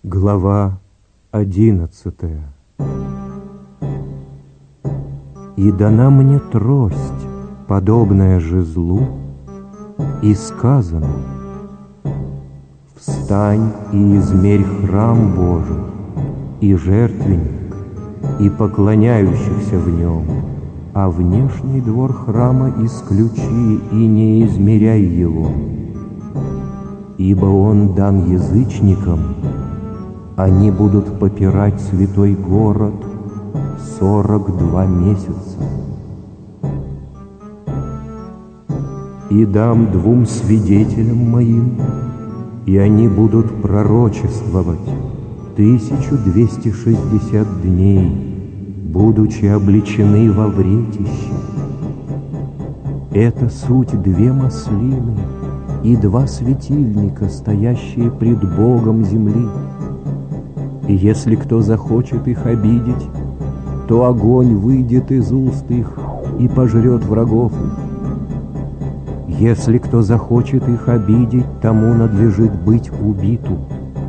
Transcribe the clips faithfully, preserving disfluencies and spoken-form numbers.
Глава одиннадцатая. И дана мне трость, подобная жезлу, и сказано: встань и измерь храм Божий, и жертвенник, и поклоняющихся в нем, а внешний двор храма исключи и не измеряй его, ибо он дан язычникам. Они будут попирать святой город сорок два месяца. И дам двум свидетелям моим, и они будут пророчествовать тысячу двести шестьдесят дней, будучи облечены во вретище. Это суть две маслины и два светильника, стоящие пред Богом земли. И если кто захочет их обидеть, то огонь выйдет из уст их и пожрет врагов их. Если кто захочет их обидеть, тому надлежит быть убиту.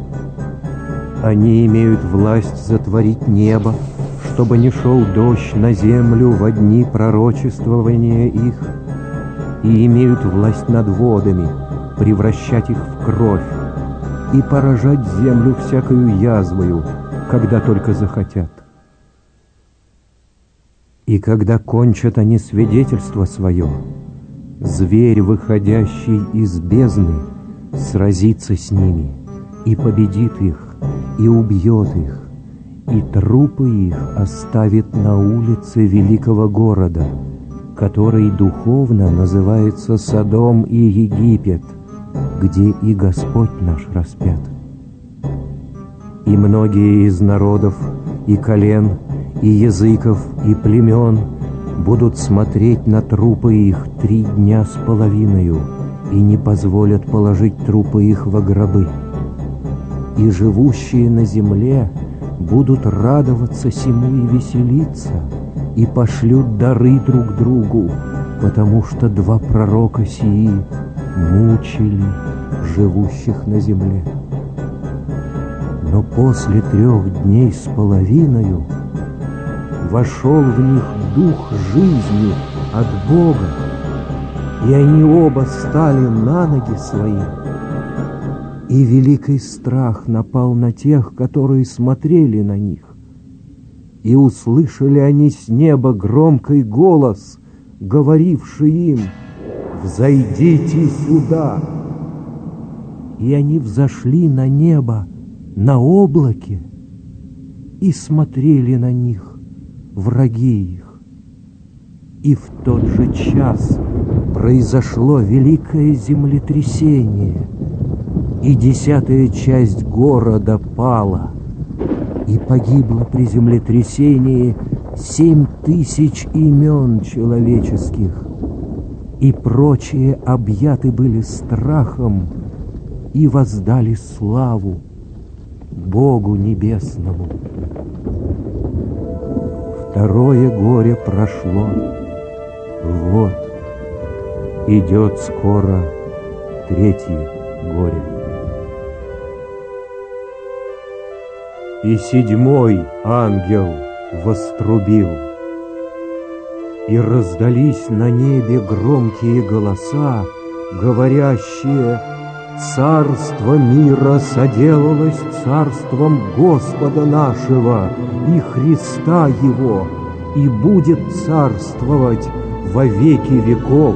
Они имеют власть затворить небо, чтобы не шел дождь на землю во дни пророчествования их, и имеют власть над водами, превращать их в кровь, и поражать землю всякою язвою, когда только захотят. И когда кончат они свидетельство свое, зверь, выходящий из бездны, сразится с ними, и победит их, и убьет их, и трупы их оставит на улице великого города, который духовно называется Содом и Египет, где и Господь наш распят. И многие из народов, и колен, и языков, и племен будут смотреть на трупы их три дня с половиною, и не позволят положить трупы их во гробы. И живущие на земле будут радоваться сему и веселиться, и пошлют дары друг другу, потому что два пророка сии мучили живущих на земле. Но после трех дней с половиною вошел в них дух жизни от Бога, и они оба стали на ноги свои. И великий страх напал на тех, которые смотрели на них. И услышали они с неба громкий голос, говоривший им: «Взойдите сюда!» И они взошли на небо на облаке и смотрели на них враги их. И в тот же час произошло великое землетрясение, и десятая часть города пала, и погибло при землетрясении семь тысяч имен человеческих, и прочие объяты были страхом и воздали славу Богу Небесному. Второе горе прошло. Вот, идет скоро третье горе. И седьмой ангел вострубил, и раздались на небе громкие голоса, говорящие: «Царство мира соделалось царством Господа нашего и Христа Его, и будет царствовать во веки веков».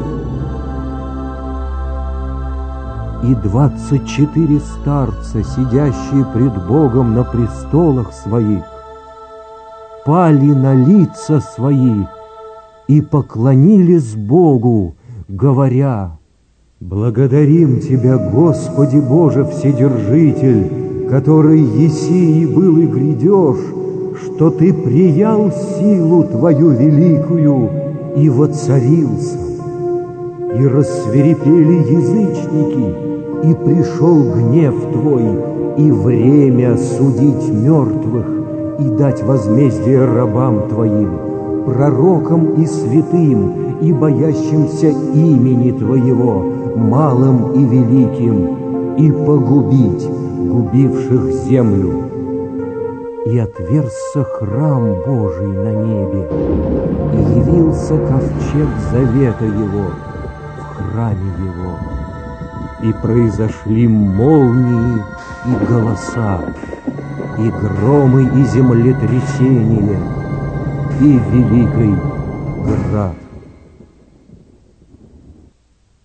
И двадцать четыре старца, сидящие пред Богом на престолах своих, пали на лица свои и поклонились Богу, говоря: «Благодарим Тебя, Господи Боже Вседержитель, который еси и был и грядешь, что Ты приял силу Твою великую и воцарился. И рассвирепели язычники, и пришел гнев Твой, и время судить мертвых и дать возмездие рабам Твоим, пророкам и святым, и боящимся имени Твоего, малым и великим, и погубить загубивших землю. И отверзся храм Божий на небе, и явился ковчег завета его в храме его. И произошли молнии и голоса, и громы и землетрясения, и великий град.